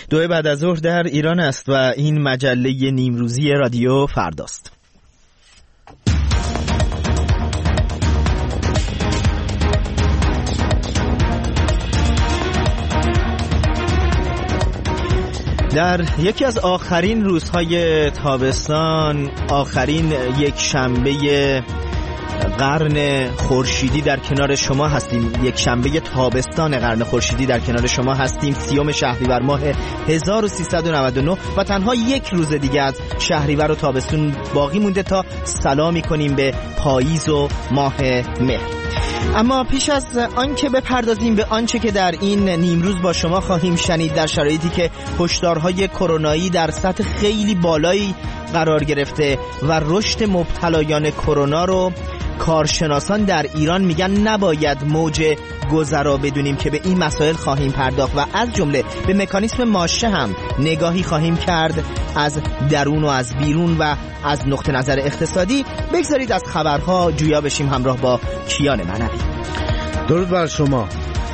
2 بعد از ظهر در ایران است و این مجله نیمروزی رادیو فرداست. در یکی از آخرین روزهای تابستان، آخرین یک شنبه قرن خورشیدی در کنار شما هستیم. یک شنبه تابستان قرن خورشیدی در کنار شما هستیم. 30 شهریور ماه 1399 و تنها یک روز دیگه از شهریور و تابستون باقی مونده تا سلامی کنیم به پاییز و ماه مهر. اما پیش از آنکه بپردازیم به آنچه که در این نیمروز با شما خواهیم شنید، در شرایطی که هشدارهای کرونایی در سطح خیلی بالایی قرار گرفته و رشد مبتلایان کرونا رو کارشناسان در ایران میگن نباید موج گذرا بدونیم که به این مسائل خواهیم پرداخت و از جمله به مکانیسم ماشه هم نگاهی خواهیم کرد از درون و از بیرون و از نقطه نظر اقتصادی. بگذارید از خبرها جویا بشیم همراه با کیان معنوی. درود بر شما.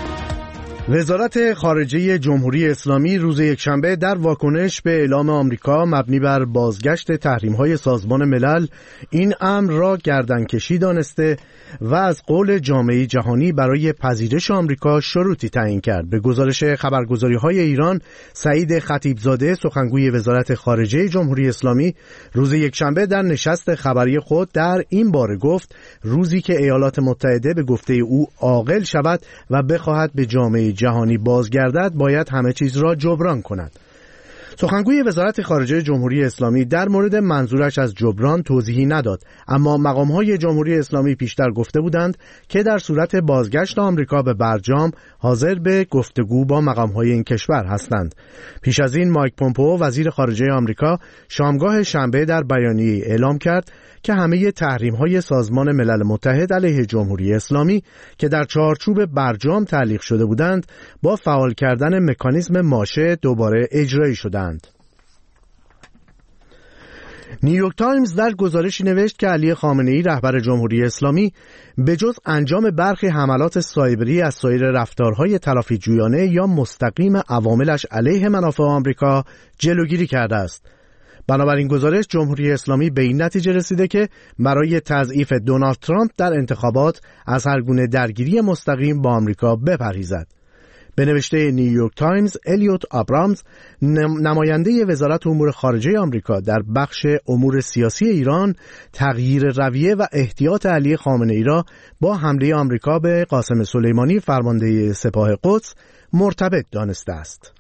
وزارت خارجه جمهوری اسلامی روز یکشنبه در واکنش به اعلام آمریکا مبنی بر بازگشت تحریم‌های سازمان ملل این امر را گردنکشی دانسته و از قول جامعه جهانی برای پذیرش آمریکا شروطی تعیین کرد. به گزارش خبرگزاری‌های ایران، سعید خطیبزاده سخنگوی وزارت خارجه جمهوری اسلامی روز یکشنبه در نشست خبری خود در این باره گفت روزی که ایالات متحده به گفته او عاقل شود و بخواهد به جامعه جهانی بازگردد باید همه چیز را جبران کند. سخنگوی وزارت خارجه جمهوری اسلامی در مورد منظورش از جبران توضیحی نداد، اما مقام‌های جمهوری اسلامی پیشتر گفته بودند که در صورت بازگشت آمریکا به برجام حاضر به گفتگو با مقام‌های این کشور هستند. پیش از این مایک پومپئو وزیر خارجه آمریکا شامگاه شنبه در بیانیه‌ای اعلام کرد که همه تحریم‌های سازمان ملل متحد علیه جمهوری اسلامی که در چارچوب برجام تعلیق شده بودند با فعال کردن مکانیزم ماشه دوباره اجرایی شدند. نیویورک تایمز در گزارشی نوشت که علی خامنه‌ای رهبر جمهوری اسلامی به جز انجام برخی حملات سایبری از سایر رفتارهای تلافی‌جویانه یا مستقیم عواملش علیه منافع آمریکا جلوگیری کرده است. بنابراین گزارش جمهوری اسلامی به این نتیجه رسیده که برای تضعیف دونالد ترامپ در انتخابات از هر گونه درگیری مستقیم با آمریکا بپرهیزد. به نوشته نیویورک تایمز، الیوت آبرامز نماینده وزارت امور خارجه آمریکا در بخش امور سیاسی ایران تغییر رویه و احتیاط علی خامنه‌ای را با حمله آمریکا به قاسم سلیمانی فرمانده سپاه قدس مرتبط دانسته است.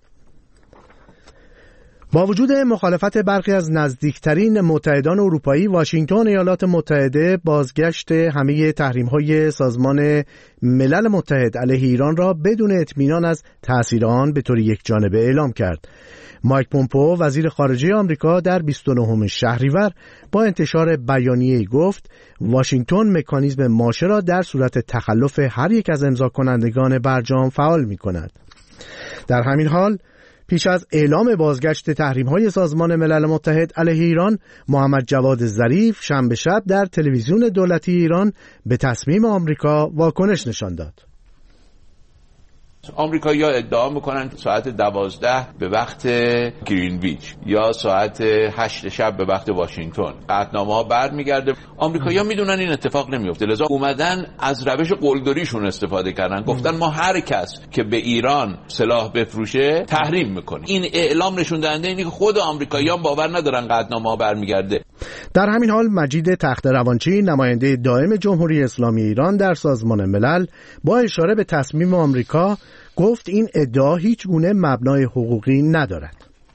با وجود مخالفت برخی از نزدیکترین متحدان اروپایی، واشنگتن ایالات متحده بازگشت همه تحریم‌های سازمان ملل متحد علیه ایران را بدون اطمینان از تأثیر آن به طور یکجانبه اعلام کرد. مایک پومپئو وزیر خارجه آمریکا در 29 شهریور با انتشار بیانیه‌ای گفت واشنگتن مکانیزم ماشه را در صورت تخلف هر یک از امضا کنندگان برجام فعال می‌کند. در همین حال پیش از اعلام بازگشت تحریم‌های سازمان ملل متحد علیه ایران، محمد جواد ظریف شنبه شب در تلویزیون دولتی ایران به تصمیم آمریکا واکنش نشان داد. آمریکایی‌ها ادعا میکنن ساعت 12 به وقت گرینویچ یا ساعت 8 شب به وقت واشنگتن قطعنامه‌ها برمیگرده. آمریکایی‌ها میدونن این اتفاق نمیفته، لذا اومدن از روش قلدریشون استفاده کردن، گفتن ما هر کس که به ایران سلاح بفروشه تحریم میکنیم. این اعلام نشون دهنده اینه که خود آمریکایی‌ها باور ندارن قطعنامه‌ها برمیگرده. در همین حال مجید تخت‌روانچی نماینده دائم جمهوری اسلامی ایران در سازمان ملل با اشاره به تصمیم آمریکا گفت این ادعا هیچ گونه مبنای حقوقی ندارد.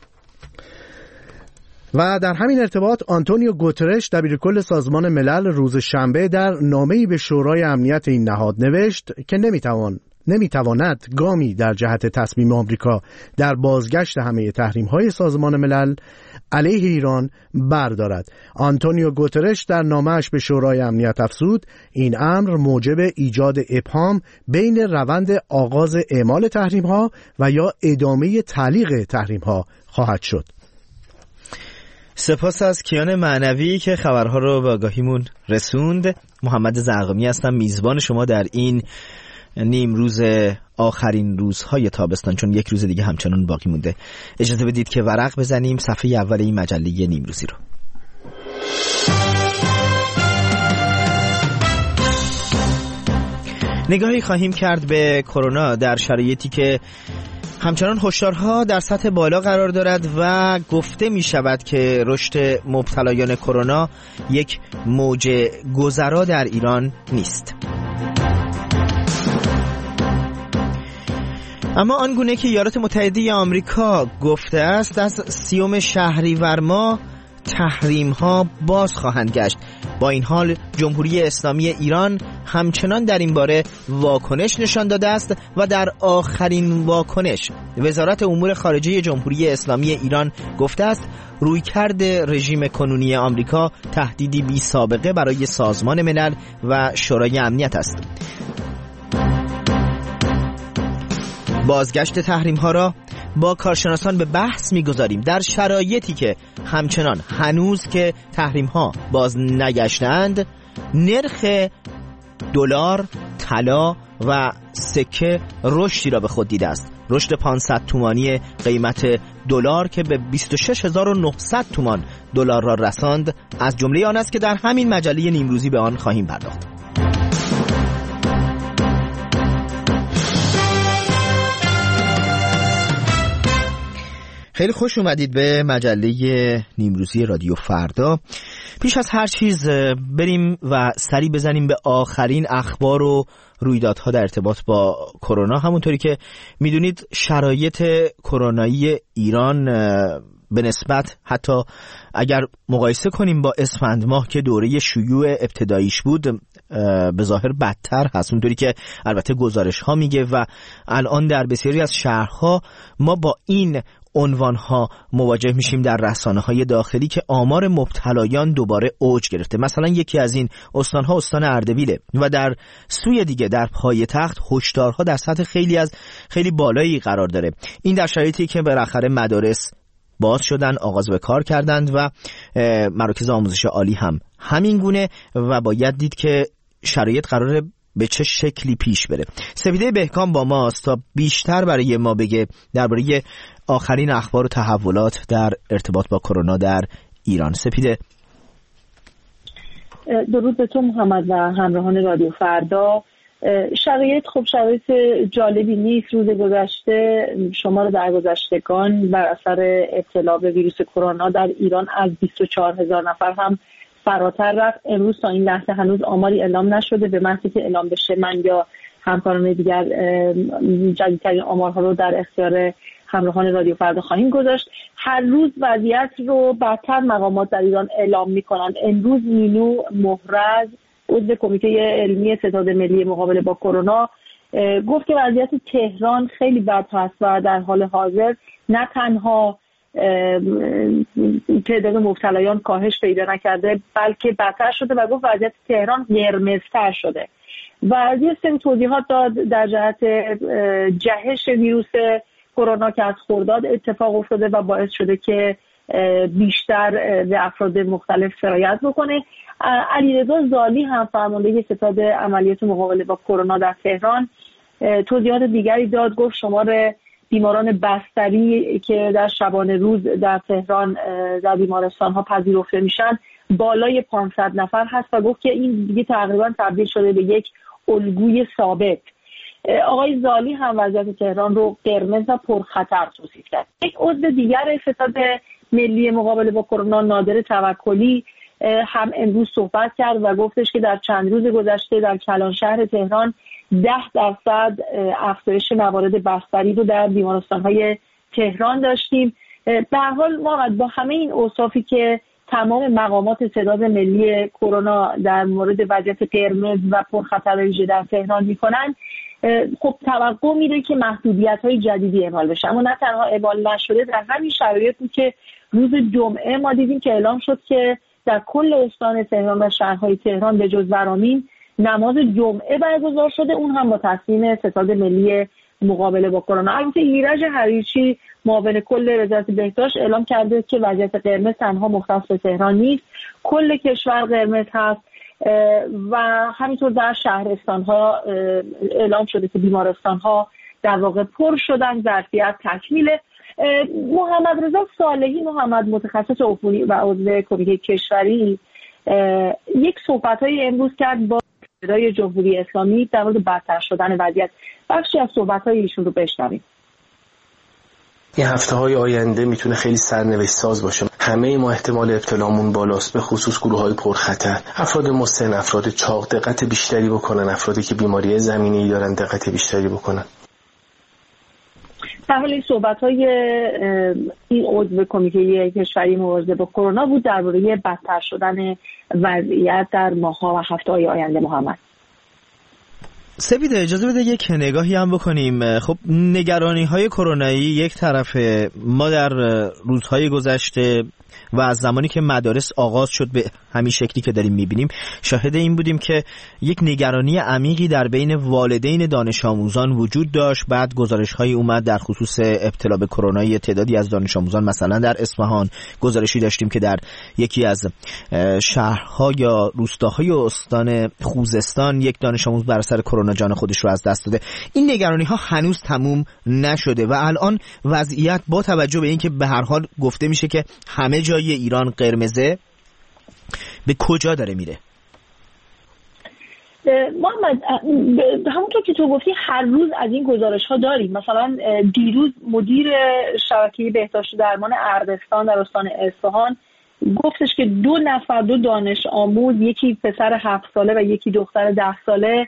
و در همین ارتباط آنتونیو گوترش دبیرکل سازمان ملل روز شنبه در نامه‌ای به شورای امنیت این نهاد نوشت که نمیتواند گامی در جهت تصمیم آمریکا در بازگشت همه تحریم‌های سازمان ملل علیه ایران بردارد. آنتونیو گوترش در نامه‌اش به شورای امنیت افزود این امر موجب ایجاد ابهام بین روند آغاز اعمال تحریم‌ها و یا ادامه تعلیق تحریم‌ها خواهد شد. سپاس از کیان معنوی که خبرها رو به آگاهیمون رسوند. محمد زرقمی هستم، میزبان شما در این نیم روز آخرین روزهای تابستان، چون یک روز دیگه همچنان باقی مونده، اجازه بدید که ورق بزنیم صفحه اول این مجله نیمروزی رو. نگاهی خواهیم کرد به کرونا در شرایطی که همچنان هشدارها در سطح بالا قرار دارد و گفته می شود که رشد مبتلایان کرونا یک موج گذرا در ایران نیست. اما آنگونه که ایالات متحده آمریکا گفته است از 30 شهریور ماه تحریم ها باز خواهند گشت. با این حال جمهوری اسلامی ایران همچنان در این باره واکنش نشان داده است و در آخرین واکنش وزارت امور خارجه جمهوری اسلامی ایران گفته است رویکرد رژیم کنونی آمریکا تهدیدی بی سابقه برای سازمان ملل و شورای امنیت است. بازگشت تحریم ها را با کارشناسان به بحث می‌گذاریم در شرایطی که همچنان هنوز که تحریم ها باز نگشتند نرخ دلار، طلا و سکه رشدی را به خود دیده است. رشد 500 تومانی قیمت دلار که به 26900 تومان دلار را رساند از جمله آن است که در همین مجله نیمروزی به آن خواهیم پرداخت. خیلی خوش اومدید به مجله نیمروزی رادیو فردا. پیش از هر چیز بریم و سری بزنیم به آخرین اخبار و رویدادها در ارتباط با کرونا. همونطوری که میدونید شرایط کرونایی ایران به نسبت، حتی اگر مقایسه کنیم با اسفند ماه که دوره شیوع ابتداییش بود، به ظاهر بدتر هست، اونطوری که البته گزارش ها میگه و الان در بسیاری از شهرها ما با این عنوانها مواجه میشیم در رسانه‌های داخلی که آمار مبتلایان دوباره اوج گرفته. مثلا یکی از این استانها استان اردبیله و در سوی دیگه در پایتخت هشدارها در سطح خیلی بالایی قرار داره. این در شرایطی که بالاخره مدارس باز شدن، آغاز به کار کردند و مراکز آموزش عالی هم همین گونه و باید دید که شرایط قراره به چه شکلی پیش بره. سپیده بهکام با ماست تا بیشتر برای ما بگه درباره آخرین اخبار و تحولات در ارتباط با کرونا در ایران. سپیده، درود به تو محمد و همراهان رادیو فردا. شرایط شرایط جالبی نیست. روز گذشته شمار درگذشتگان بر اثر ابتلا به ویروس کرونا در ایران از 24,000 نفر هم فراتر رفت. امروز تا این لحظه هنوز آماری اعلام نشده. به محض که اعلام بشه من یا همکاران دیگر جدیدترین آمارها رو در اختیار همراهان رادیو فردا خواهیم گذاشت. هر روز وضعیت رو بدتر مقامات در ایران اعلام میکنن. امروز مینو محرز عضو کمیته علمی ستاد ملی مقابله با کرونا گفت که وضعیت تهران خیلی بد هست و در حال حاضر نه تنها تعداد مبتلایان کاهش پیدا نکرده بلکه بدتر شده و گفت وضعیت تهران قرمزتر شده و یه سری توضیحات داد در جهت جهش ویروس کرونا که از خرداد اتفاق افتاده و باعث شده که بیشتر به افراد مختلف سرایت بکنه. علیرضا زالی هم فرمانده ستاد عملیات مقابله با کرونا در تهران توضیحات دیگری داد. گفت شمار بیماران بستری که در شبانه روز در تهران در بیمارستان ها پذیرفته میشن بالای 500 نفر هست و گفت که این دیگه تقریبا تبدیل شده به یک الگوی ثابت. آقای زالی هم وضعیت تهران رو قرمز و پرخطر توصیف کرد. یک عضو دیگر ستاد ملی مقابله با کرونا نادر توکلی هم امروز صحبت کرد و گفتش که در چند روز گذشته در کلانشهر تهران 10% افزایش موارد بستری رو در بیمارستان‌های تهران داشتیم. به هر حال ما با همه این اوصافی که تمام مقامات ستاد ملی کرونا در مورد وضعیت قرمز و پرخطر ویژه در تهران میکنن، توقع میره که محدودیت‌های جدیدی اعمال بشه. اما نه تنها اعمال نشده، در همین شرایط بود که روز جمعه ما دیدیم که اعلام شد که در کل استان تهران و شهرهای تهران به جز ورامین نماز جمعه برگزار شده، اون هم با تصمیم ستاد ملی مقابله با کرونا. البته ایرج حریچی معاون کل وزارت بهداشت اعلام کرده که وضعیت قرمز تنها مختص به تهران نیست، کل کشور قرمز هست و همینطور در شهرستان‌ها اعلام شده که بیمارستان‌ها در واقع پر شدن، ظرفیت تکمیله. محمد رضا صالحی متخصص عفونی و عضو کمیته کشوری یک صحبت‌های امروز کرد با صدای جمهوری اسلامی در مورد بدتر شدن وضعیت. بخشی از صحبت‌های ایشون رو بشنویم. این هفته‌های آینده میتونه خیلی سرنوشت ساز باشه. همه ما احتمال ابتلامون بالاست، به خصوص گروه‌های پرخطر. افراد مسن، افراد چاق دقت بیشتری بکنن، افرادی که بیماری زمینه‌ای دارن دقت بیشتری بکنن. در حال این صحبت‌های این عضو کمیته کشوری مبارزه با کرونا بود درباره بدتر شدن وضعیت در ماه‌ها و هفته‌های آینده. محمد سپید اجازه بده یک نگاهی هم بکنیم. خب نگرانی‌های کرونایی یک طرفه، ما در روزهای گذشته و از زمانی که مدارس آغاز شد به همین شکلی که داریم می‌بینیم شاهد این بودیم که یک نگرانی عمیقی در بین والدین دانش آموزان وجود داشت. بعد گزارش‌هایی اومد در خصوص ابتلا به کرونا. تعدادی از دانش آموزان مثلا در اصفهان گزارشی داشتیم که در یکی از شهرها یا روستاهای استان خوزستان یک دانش آموز بر اثر کرونا جان خودش رو از دست داده. این نگرانی‌ها هنوز تموم نشده و الان وضعیت با توجه به اینکه به هر حال گفته میشه که همه جای ایران قرمزه، به کجا داره میره؟ محمد همونطور که تو گفتی هر روز از این گزارش ها داریم. مثلا دیروز مدیر شبکه بهداشت و درمان اردستان در استان اصفهان گفتش که 2 دانش آموز، یکی پسر 7 ساله و یکی دختر 10 ساله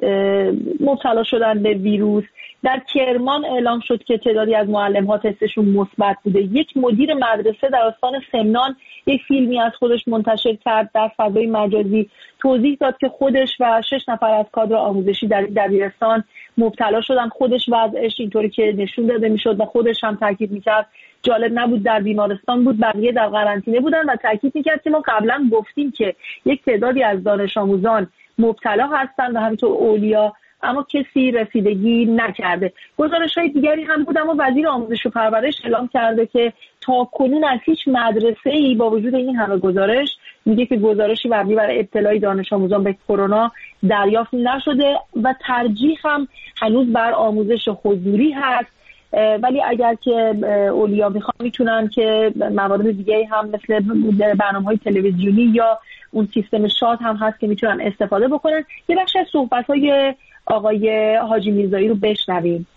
مبتلا شدن به ویروس. در کرمان اعلام شد که تعدادی از معلم‌ها تستشون مثبت بوده. یک مدیر مدرسه در استان سمنان یک فیلمی از خودش منتشر کرد در فضای مجازی، توضیح داد که خودش و 6 نفر از کادر آموزشی در دبیرستان مبتلا شدن. خودش وضعش اینطوری که نشون داده میشد و خودش هم تاکید میکرد جالب نبود در بیمارستان بود، بقیه در قرنطینه بودن و تاکید میکرد که ما قبلا گفتیم که یک تعدادی از دانش آموزان مبتلا هستند و همینطور اولیا، اما کسی رسیدگی نکرده. گزارش‌های دیگری هم بود، اما وزیر آموزش و پرورش اعلام کرده که تا کنون از هیچ مدرسه‌ای با وجود این همه گزارش میگه که گزارشی مبنی بر ابتلای دانش آموزان به کرونا دریافت نشده و ترجیح هم هنوز بر آموزش حضوری هست. ولی اگر که اولیا میتونن که موارد دیگه هم مثل برنامه‌های تلویزیونی یا اون سیستم شاد هم هست که میتونن استفاده بکنن. یه بخش از صحبت‌های آقای حاجی میرزایی رو بشنویم.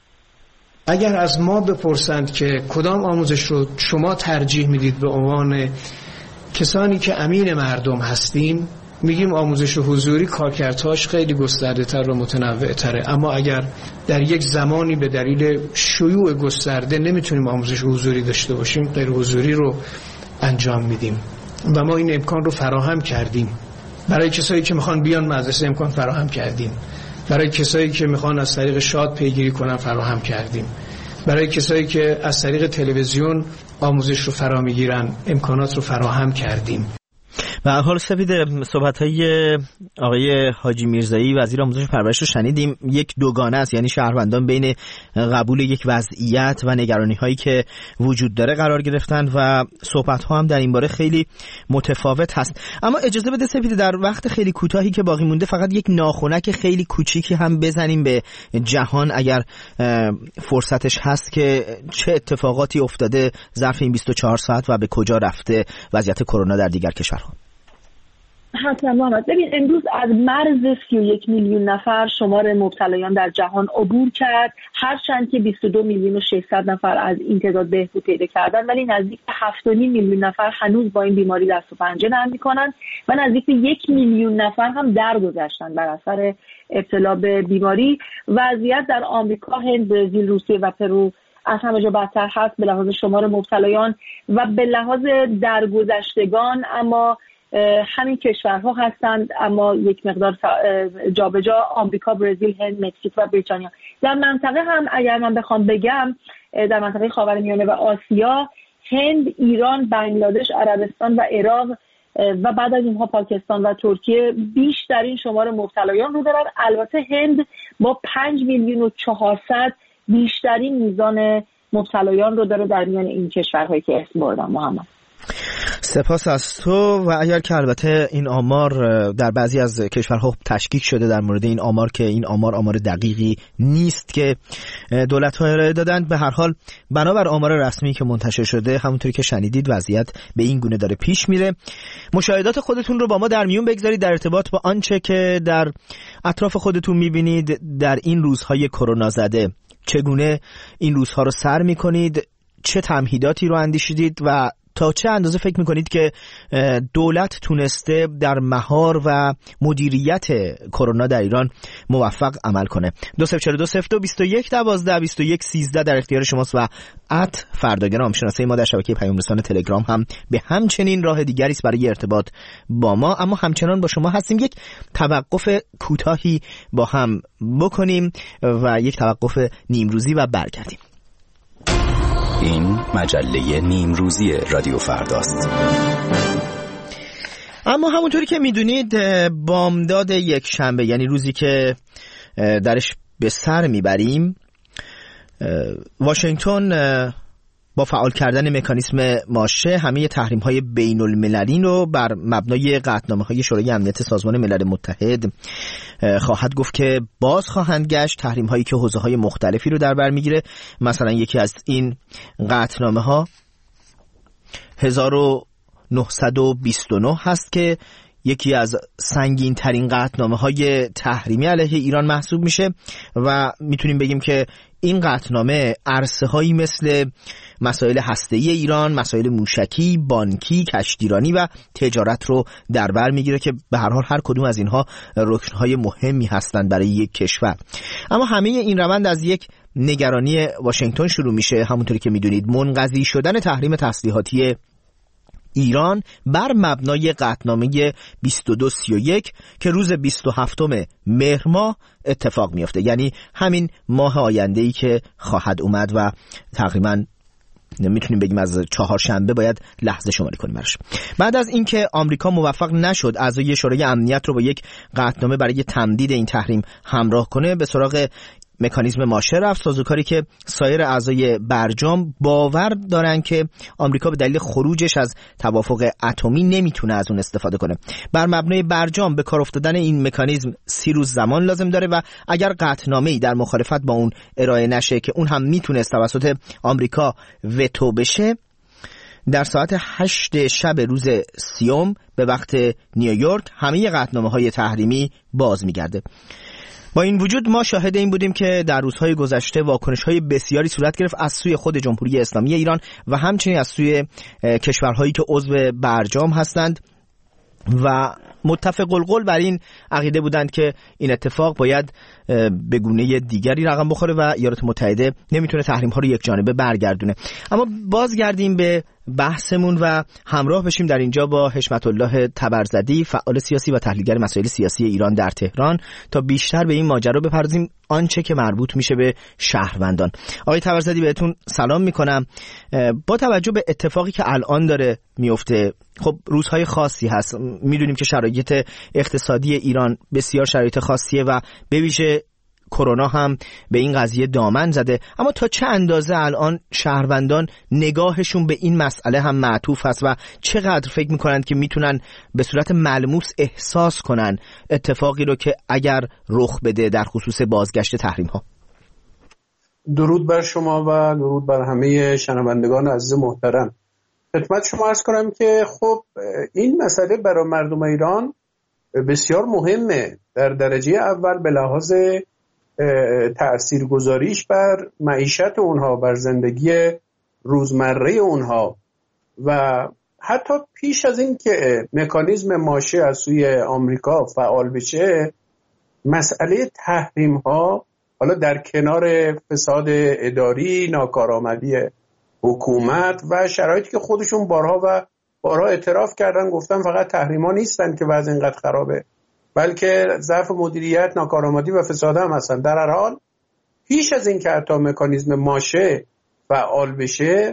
اگر از ما بپرسند که کدام آموزش رو شما ترجیح میدید به عنوان کسانی که امین مردم هستیم، میگیم آموزش حضوری کارکردهاش خیلی گسترده‌تر و متنوع‌تره. اما اگر در یک زمانی به دلیل شیوع گسترده نمیتونیم آموزش حضوری داشته باشیم، غیر حضوری رو انجام میدیم و ما این امکان رو فراهم کردیم. برای کسایی که میخوان بیان مدرسه امکان فراهم کردیم. برای کسایی که میخوان از طریق شاد پیگیری کنن فراهم کردیم. برای کسایی که از طریق تلویزیون آموزش رو فرا میگیرن امکانات رو فراهم کردیم. به هر حال سپید صحبت‌های آقای حاجی میرزایی وزیر آموزش و پرورش رو شنیدیم. یک دوگانه است، یعنی شهروندان بین قبول یک وضعیت و نگرانی‌هایی که وجود داره قرار گرفتن و صحبت‌ها هم در این باره خیلی متفاوت هست. اما اجازه بده سپید در وقت خیلی کوتاهی که باقی مونده فقط یک ناخنک خیلی کوچیکی هم بزنیم به جهان اگر فرصتش هست که چه اتفاقاتی افتاده ظرف این 24 ساعت و به کجا رفته وضعیت کرونا در دیگر کشورها. حتما محمد، ببین امروز از مرز 31 میلیون نفر شمار مبتلایان در جهان عبور کرد، هرچند که 22 میلیون و 600 نفر از این تعداد بهبود پیدا کردن، ولی نزدیک به 7.5 میلیون نفر هنوز با این بیماری دست و پنجه نرم میکنن و نزدیک به 1 میلیون نفر هم درگذشتن بر اثر ابتلا به بیماری. وضعیت در آمریکا، هند، برزیل، روسیه و پرو از همه جا بدتر هست به لحاظ شمار مبتلایان و به لحاظ درگذشتگان، اما همین کشورها هستند، اما یک مقدار جابجا آمریکا، برزیل، هند، مکزیک و بریتانیا. در منطقه هم اگر من بخوام بگم در منطقه خاورمیانه و آسیا، هند، ایران، بنگلادش، عربستان و عراق و بعد از اینها پاکستان و ترکیه بیشترین شمار مبتلایان رو دارن. البته هند با 5 میلیون و 400 بیشترین میزان مبتلایان رو داره در میان این کشورهایی که اسم بردم. محمد سپاس از تو. و اگر که البته این آمار در بعضی از کشورها تشکیک شده در مورد این آمار که این آمار دقیقی نیست که دولت‌ها ارائه دادند، به هر حال بنابر آمار رسمی که منتشر شده همونطوری که شنیدید وضعیت به این گونه داره پیش میره. مشاهدات خودتون رو با ما در میون بگذارید در ارتباط با آنچه که در اطراف خودتون می‌بینید در این روزهای کرونا زده. چگونه این روزها رو سر می‌کنید؟ چه تمهیداتی رو اندیشیدید و تا چه اندازه فکر میکنید که دولت تونسته در مهار و مدیریت کرونا در ایران موفق عمل کنه؟ 2022-02-21-12-21-13 در اختیار شماست و @فرداگرام شناسه ما در شبکه پیام رسان تلگرام هم به همچنین راه دیگری است برای ارتباط با ما. اما همچنان با شما هستیم. یک توقف کوتاهی با هم بکنیم و یک توقف نیمروزی و برگردیم. این مجله نیمروزی رادیو فرداست. اما همونطوری که میدونید بامداد یک شنبه، یعنی روزی که درش به سر میبریم، واشنگتن با فعال کردن مکانیزم ماشه همه تحریم‌های بین‌المللی رو بر مبنای قطعنامه‌های شورای امنیت سازمان ملل متحد خواهد گفت که باز خواهند گشت. تحریم‌هایی که حوزه‌های مختلفی رو در بر می‌گیره. مثلا یکی از این قطعنامه‌ها 1929 هست که یکی از سنگین ترین قطعنامه‌های تحریمی علیه ایران محسوب میشه و میتونیم بگیم که این قطعنامه عرصه‌هایی مثل مسائل هسته‌ای ایران، مسائل موشکی، بانکی، کشتیرانی و تجارت رو در بر میگیره که به هر حال هر کدوم از اینها رکن‌های مهمی هستند برای یک کشور. اما همه این روند از یک نگرانی واشنگتن شروع میشه. همونطوری که میدونید منقضی شدن تحریم تسلیحاتی ایران بر مبنای قطعنامه 2231 که روز 27 مهر ماه اتفاق میفته، یعنی همین ماه آینده‌ای که خواهد اومد و تقریباً میتونیم بگیم از چهارشنبه باید لحظه شماری کنیم براش. بعد از اینکه آمریکا موفق نشد اعضای شورای امنیت رو با یک قطعنامه برای تمدید این تحریم همراه کنه، به سراغ مکانیزم ماشه رفت، سازوکاری که سایر اعضای برجام باور دارن که آمریکا به دلیل خروجش از توافق اتمی نمیتونه از اون استفاده کنه. بر مبنای برجام به کار افتادن این مکانیزم 30 روز زمان لازم داره و اگر قطعنامه‌ای در مخالفت با اون ارائه نشه که اون هم میتونه توسط آمریکا وتو بشه، در ساعت 8 شب روز 30 به وقت نیویورک همه قطعنامه‌های تحریمی باز میگرده. با این وجود ما شاهد این بودیم که در روزهای گذشته واکنش‌های بسیاری صورت گرفت از سوی خود جمهوری اسلامی ایران و همچنین از سوی کشورهایی که عضو برجام هستند و متفق القول بر این عقیده بودند که این اتفاق باید به گونه دیگری رقم بخوره و ایالات متحده نمیتونه تحریم ها رو یک جانبه برگردونه. اما بازگردیم به بحثمون و همراه بشیم در اینجا با حشمت الله تبرزدی، فعال سیاسی و تحلیلگر مسائل سیاسی ایران در تهران، تا بیشتر به این ماجرا بپردازیم، آنچه که مربوط میشه به شهروندان. آقای تبرزدی بهتون سلام میکنم. با توجه به اتفاقی که الان داره میفته، خب روزهای خاصی هست، میدونیم که شرایط اقتصادی ایران بسیار شرایط خاصیه و به ویژه کرونا هم به این قضیه دامن زده، اما تا چه اندازه الان شهروندان نگاهشون به این مسئله هم معطوف هست و چقدر فکر میکنند که میتونن به صورت ملموس احساس کنن اتفاقی رو که اگر رخ بده در خصوص بازگشت تحریم ها؟ درود بر شما و درود بر همه شنوندگان عزیز محترم. خدمت شما عرض کنم که خب این مسئله برای مردم ایران بسیار مهمه. در درجه اول به لحاظ تأثیرگذاریش بر معیشت اونها، بر زندگی روزمره اونها، و حتی پیش از این که مکانیزم ماشه از سوی آمریکا فعال بشه، مسئله تحریم ها، حالا در کنار فساد اداری، ناکارآمدی حکومت و شرایطی که خودشون بارها اعتراف کردن، گفتن فقط تحریم ها نیستن که وضع اینقدر خرابه، بلکه ضعف مدیریت، ناکارآمدی و فساد هم هستن. در هر حال پیش از این که حتی مکانیزم ماشه فعال بشه،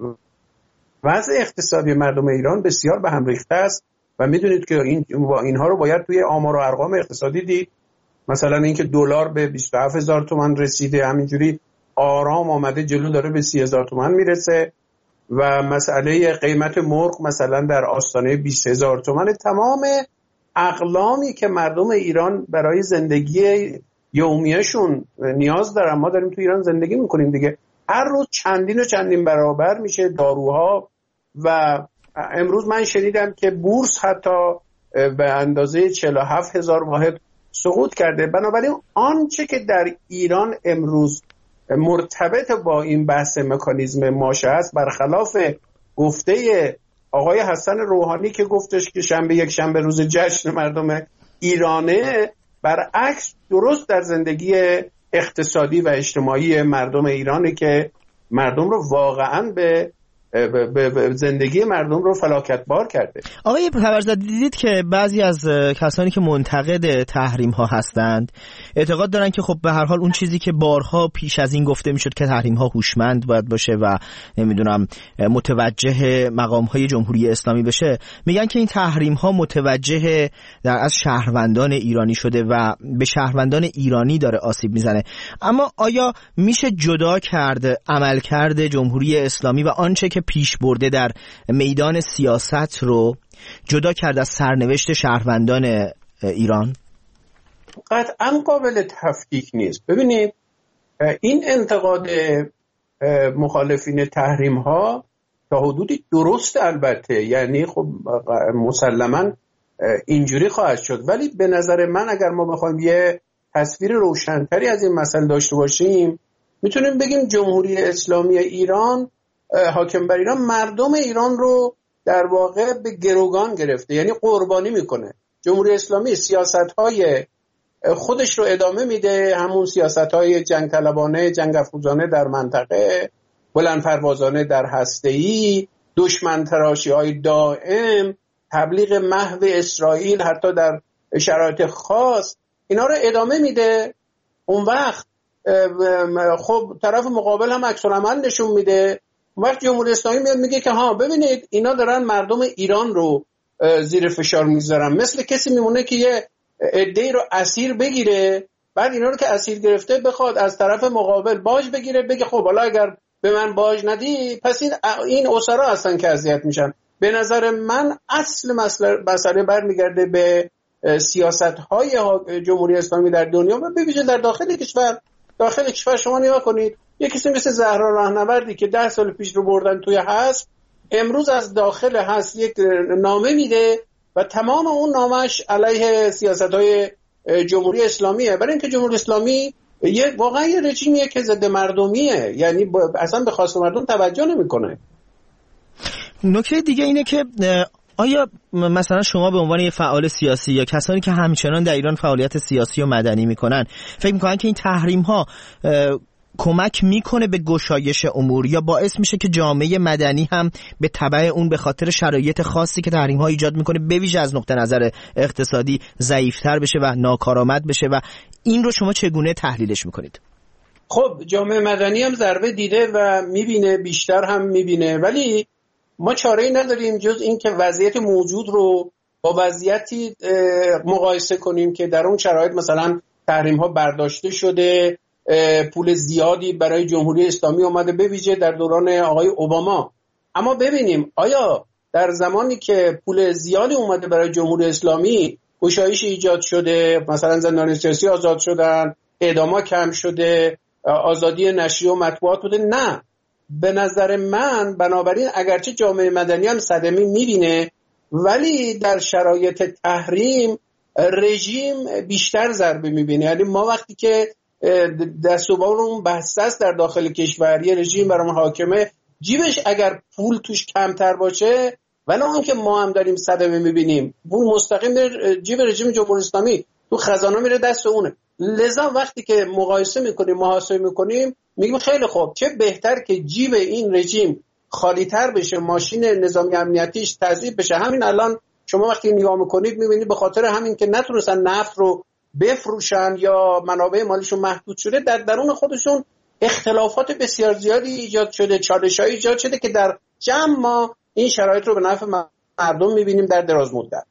وضع اقتصادی مردم ایران بسیار به هم ریخته است و میدونید که اینها رو باید توی آمار و ارقام اقتصادی دید. مثلا اینکه دلار به 27,000 تومان رسیده، همینجوری آرام آمده جلو، داره به 30,000 تومان میرسه و مسئله قیمت مرغ مثلا در آستانه 20,000 تومان، تمام اقلامی که مردم ایران برای زندگی یومیه‌شون نیاز دارن. ما داریم تو ایران زندگی میکنیم دیگه، هر روز چندین و چندین برابر میشه داروها. و امروز من شنیدم که بورس حتی به اندازه 47,000 واحد سقوط کرده. بنابراین آنچه که در ایران امروز مرتبط با این بحث مکانیزم ماشه است، برخلاف گفته آقای حسن روحانی که گفتش که شنبه یک شنبه روز جشن مردم ایرانه، برعکس درست در زندگی اقتصادی و اجتماعی مردم ایرانه که مردم رو واقعاً به زندگی مردم رو فلاکتبار کرده. آقای پرورزاده، دیدید که بعضی از کسانی که منتقد تحریم ها هستند اعتقاد دارن که خب به هر حال اون چیزی که بارها پیش از این گفته میشد که تحریم ها هوشمند باید باشه و نمیدونم متوجه مقام های جمهوری اسلامی بشه، میگن که این تحریم ها متوجه از شهروندان ایرانی شده و به شهروندان ایرانی داره آسیب میزنه. اما آیا میشه جدا کرد عملکرد جمهوری اسلامی و آنچه که پیش برده در میدان سیاست رو جدا کرد از سرنوشت شهروندان ایران؟ قطعا قابل تفکیک نیست. ببینید این انتقاد مخالفین تحریم ها تا حدودی درست البته، یعنی خب مسلما اینجوری خواهد شد، ولی به نظر من اگر ما بخوایم یه تصویر روشنتری از این مسئله داشته باشیم میتونیم بگیم جمهوری اسلامی ایران، حاکم بر ایران، مردم ایران رو در واقع به گروگان گرفته، یعنی قربانی میکنه. جمهوری اسلامی سیاست‌های خودش رو ادامه میده، همون سیاست‌های جنگ طلبانه، جنگ افروزانه در منطقه، بلند پروازانه در هسته‌ای، دشمن تراشی‌های دائم، تبلیغ محو اسرائیل حتی در شرایط خاص، اینا رو ادامه میده. اون وقت خب طرف مقابل هم عکس العمل نشون میده. وقتی جمهوری اسلامی میاد میگه که ها ببینید اینا دارن مردم ایران رو زیر فشار میذارن، مثل کسی میمونه که یه عده‌ای رو اسیر بگیره، بعد اینا رو که اسیر گرفته بخواد از طرف مقابل باج بگیره، بگه خب حالا اگر به من باج ندی پس این اسرا هستن که اذیت میشن. به نظر من اصل مسئله برمیگرده به سیاست‌های جمهوری اسلامی در دنیا و به ویژه در داخل کشور. داخل کشور شما نگاه کنید، یک کسی مثل زهرا راهنوردی که 10 سال پیش رو بردن توی حزب، امروز از داخل حزب یک نامه میده و تمام اون نامش علیه سیاست‌های جمهوری اسلامیه، برای اینکه جمهوری اسلامی واقعا یه رژیمیه که ضد مردمیه، یعنی اصلا به خواست مردم توجه نمیکنه. نکته دیگه اینه که آیا مثلا شما به عنوان یه فعال سیاسی یا کسانی که همچنان در ایران فعالیت سیاسی و مدنی میکنن فکر میکنن که این تحریم ها کمک میکنه به گشایش امور یا باعث میشه که جامعه مدنی هم به تبع اون به خاطر شرایط خاصی که تحریم ها ایجاد میکنه به ویژه از نقطه نظر اقتصادی ضعیفتر بشه و ناکارآمد بشه و این رو شما چگونه تحلیلش میکنید؟ خب جامعه مدنی هم ضربه دیده و میبینه، بیشتر هم میبینه، ولی ما چاره‌ای نداریم جز این که وضعیت موجود رو با وضعیتی مقایسه کنیم که در اون شرایط مثلا تحریم ها برداشته شده، پول زیادی برای جمهوری اسلامی اومده به ویژه در دوران آقای اوباما. اما ببینیم آیا در زمانی که پول زیادی اومده برای جمهوری اسلامی گشایش ایجاد شده، مثلا زندانی سیاسی آزاد شدن، اعدام‌ها کم شده، آزادی نشریه و مطبوعات بوده؟ نه. به نظر من بنابراین اگرچه جامعه مدنی هم صدمه میبینه، ولی در شرایط تحریم رژیم بیشتر ضربه میبینه. یعنی ما وقتی که دست و بالمون بسته است در داخل کشور، یه رژیم برام حاکمه، جیبش اگر پول توش کمتر باشه، ولی اون که ما هم داریم صدمه میبینیم، پول مستقیم جیب رژیم جمهوری اسلامی تو خزانه میره دست اونه. لذا وقتی که مقایسه میکنیم، محاسبه میکنیم، میگیم خیلی خوب، چه بهتر که جیب این رژیم خالی تر بشه، ماشین نظامی امنیتیش تضعیف بشه. همین الان شما وقتی نگاه میکنید میبینید به خاطر همین که نتونستن نفت رو بفروشن یا منابع مالیشون محدود شده، در درون خودشون اختلافات بسیار زیادی ایجاد شده، چالش‌های ایجاد شده که در جمع ما این شرایط رو به نفع مردم میبینیم در دراز مدت.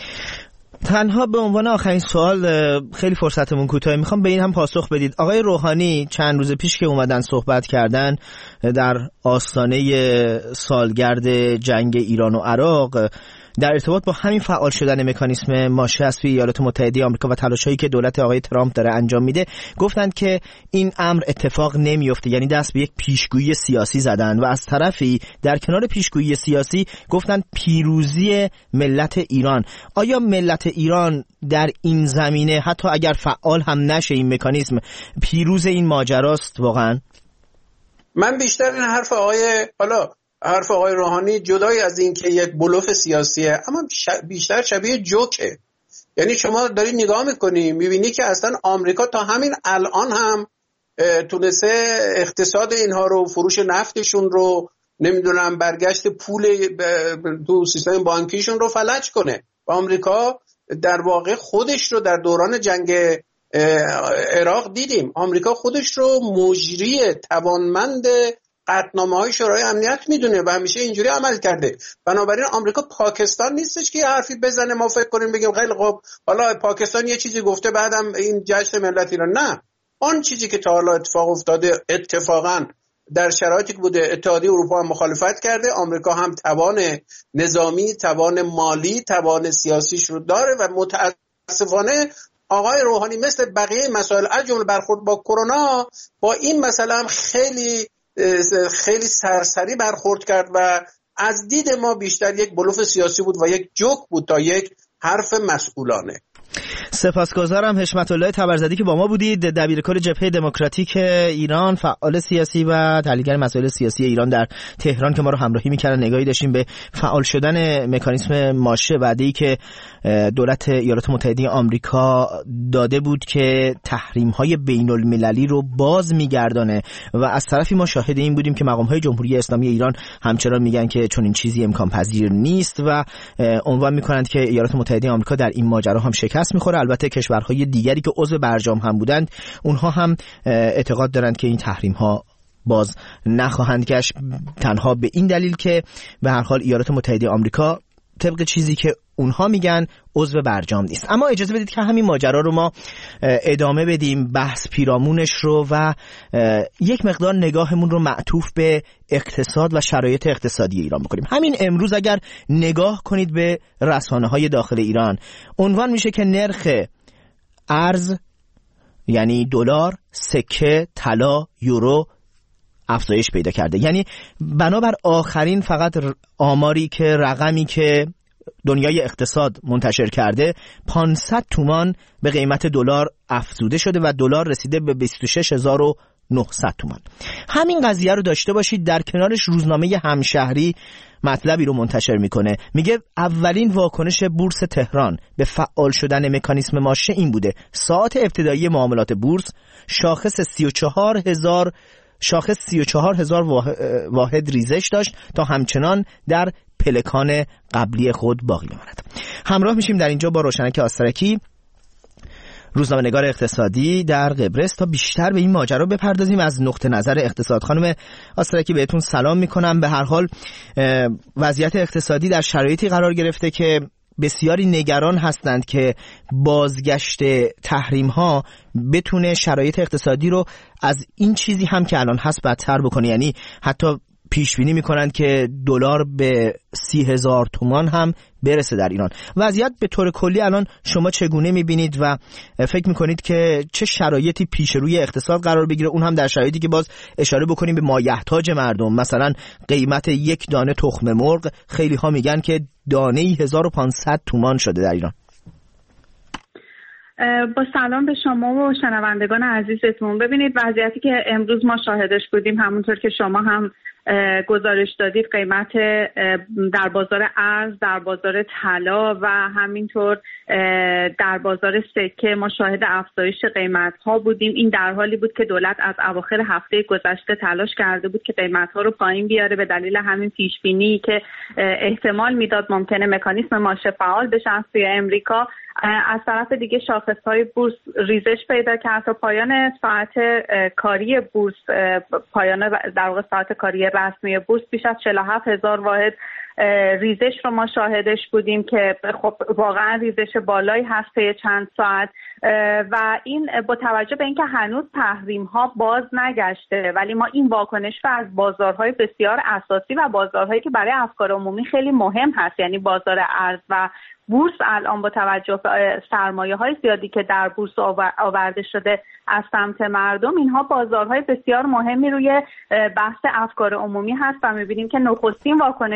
تنها به عنوان آخرین سوال، خیلی فرصتمون کوتاه، میخوام به این هم پاسخ بدید. آقای روحانی چند روز پیش که اومدن صحبت کردن در آستانه سالگرد جنگ ایران و عراق در ارتباط با همین فعال شدن مکانیسم ماشه از سوی ایالات متحده آمریکا و تلاش‌هایی که دولت آقای ترامپ داره انجام میده گفتند که این امر اتفاق نمیفته، یعنی دست به یک پیشگویی سیاسی زدن و از طرفی در کنار پیشگویی سیاسی گفتند پیروزی ملت ایران. آیا ملت ایران در این زمینه حتی اگر فعال هم نشه این مکانیسم پیروز این ماجراست واقعا؟ من بیشتر این حرف آقای روحانی جدای از این که یک بلوف سیاسیه، اما بیشتر شبیه جوکه. یعنی شما داری نگاه میکنی میبینی که اصلا آمریکا تا همین الان هم تونسته اقتصاد اینها رو، فروش نفتشون رو، نمیدونم برگشت پول تو سیستم بانکیشون رو فلج کنه. و آمریکا در واقع خودش رو در دوران جنگ عراق دیدیم، آمریکا خودش رو مجری توانمند قطعنامه‌های شورای امنیت میدونه و همیشه اینجوری عمل کرده. بنابراین آمریکا پاکستان نیستش که حرفی بزنه ما فکر کنیم بگیم خیلی خب حالا پاکستان یه چیزی گفته بعدم این جشن ملت ایران. نه، آن چیزی که تا حالا اتفاق افتاده اتفاقا در شرایطی که بوده اتحادیه اروپا هم مخالفت کرده، آمریکا هم توان نظامی، توان مالی، توان سیاسیش رو داره و متاسفانه آقای روحانی مثل بقیه مسائل از جمله برخورد با کرونا با این مسئله هم خیلی سرسری برخورد کرد و از دید ما بیشتر یک بلوف سیاسی بود و یک جوک بود تا یک حرف مسئولانه. سپاسگزارم حشمت الله تبرزدی که با ما بودید، دبیرکل جبهه دموکراتیک ایران، فعال سیاسی و تحلیلگر مسائل سیاسی ایران در تهران که ما رو همراهی می‌کردن. نگاهی داشتیم به فعال شدن مکانیسم ماشه، وعده‌ای که دولت ایالات متحده آمریکا داده بود که تحریم‌های بین‌المللی رو باز می‌گردانه و از طرفی ما شاهد این بودیم که مقام‌های جمهوری اسلامی ایران همچنان میگن که چون این چیزی امکان پذیر نیست و عنوان می‌کنند که ایالات متحده آمریکا در این ماجرا هم شکست می‌خوره. البته کشورهای دیگری که عضو برجام هم بودند اونها هم اعتقاد دارند که این تحریم‌ها باز نخواهند گشت، تنها به این دلیل که به هر حال ایالات متحده آمریکا طبق چیزی که اونها میگن عضو برجام نیست. اما اجازه بدید که همین ماجرا رو ما ادامه بدیم، بحث پیرامونش رو و یک مقدار نگاهمون رو معطوف به اقتصاد و شرایط اقتصادی ایران بکنیم. همین امروز اگر نگاه کنید به رسانه‌های داخل ایران، عنوان میشه که نرخ ارز یعنی دلار، سکه، طلا، یورو افزایش پیدا کرده. یعنی بنابر آخرین فقط آماری که رقمی که دنیای اقتصاد منتشر کرده 500 تومان به قیمت دلار افزوده شده و دلار رسیده به 26900 تومان. همین قضیه رو داشته باشید. در کنارش روزنامه همشهری مطلبی رو منتشر میکنه، میگه اولین واکنش بورس تهران به فعال شدن مکانیسم ماشه این بوده: ساعت ابتدایی معاملات بورس شاخص 34000 واحد ریزش داشت تا همچنان در پلکان قبلی خود باقی بماند. همراه میشیم در اینجا با روشنک آسترکی، روزنامه‌نگار اقتصادی در قبرس، تا بیشتر به این ماجرا بپردازیم از نقطه نظر اقتصاد. خانم آسترکی بهتون سلام میکنم. به هر حال وضعیت اقتصادی در شرایطی قرار گرفته که بسیاری نگران هستند که بازگشت تحریم ها بتونه شرایط اقتصادی رو از این چیزی هم که الان هست بدتر بکنه. یعنی حتی پیش بینی میکنند که دلار به 30,000 تومان هم برسه در ایران. وضعیت به طور کلی الان شما چگونه میبینید و فکر میکنید که چه شرایطی پیش روی اقتصاد قرار بگیره، اون هم در شرایطی که باز اشاره بکنیم به مایحتاج مردم؟ مثلا قیمت یک دانه تخم مرغ خیلی ها میگن که دانه 1500 تومان شده در ایران. با سلام به شما و شنوندگان عزیزتون. ببینید وضعیتی که امروز ما شاهدش بودیم، همونطور که شما هم گزارش دادید، قیمت در بازار ارز، در بازار طلا و همینطور در بازار سکه ما شاهد افزایش قیمت ها بودیم. این در حالی بود که دولت از اواخر هفته گذشته تلاش کرده بود که قیمت ها رو پایین بیاره به دلیل همین پیش بینی که احتمال میداد ممکنه مکانیسم ماشه فعال بشه از سوی امریکا. از طرف دیگه شاخص‌های بورس ریزش پیدا کرد تا پایان ساعت کاری بورس، پایان در واقع ساعت کاری رسمی بورس بیش از 47,000 واحد ریزش رو ما شاهدش بودیم که خب واقعا ریزش بالایی هست طی چند ساعت و این با توجه به اینکه هنوز تحریم ها باز نگشته ولی ما این واکنش رو از بازارهای بسیار اساسی و بازارهایی که برای افکار عمومی خیلی مهم هست، یعنی بازار ارز و بورس الان با توجه به سرمایه‌های زیادی که در بورس آورده شده از سمت مردم، اینها بازارهای بسیار مهمی روی بحث افکار عمومی هست و می‌بینیم که نخستین واکنش